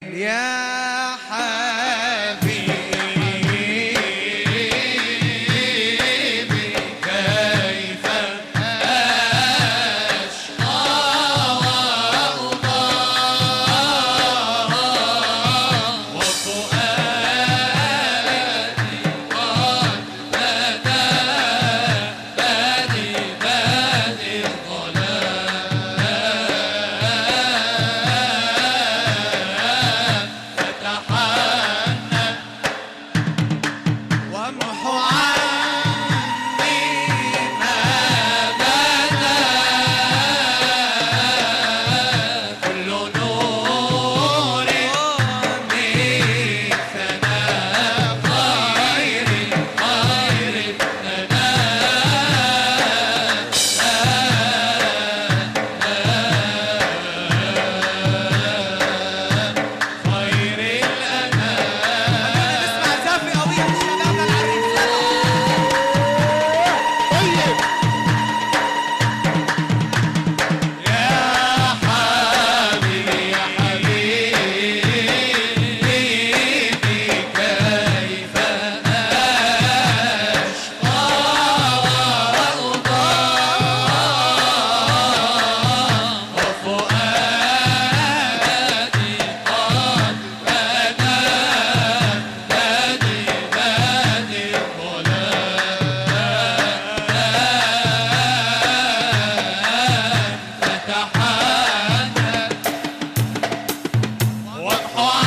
يا حبيبي كيف أشقى وأضاع وفؤادي قد بدا بادي الظلام فتحنى وامحو عني ما بدا كل نور من ثنى خير لنا خير الأنام. نسمع زفة قوية لشبابنا العريس. طيب يا حبيبي يا حبيبي كيف أشقى وأضاع وفؤادي قد بدا بادي الظلام فتحنى وامحو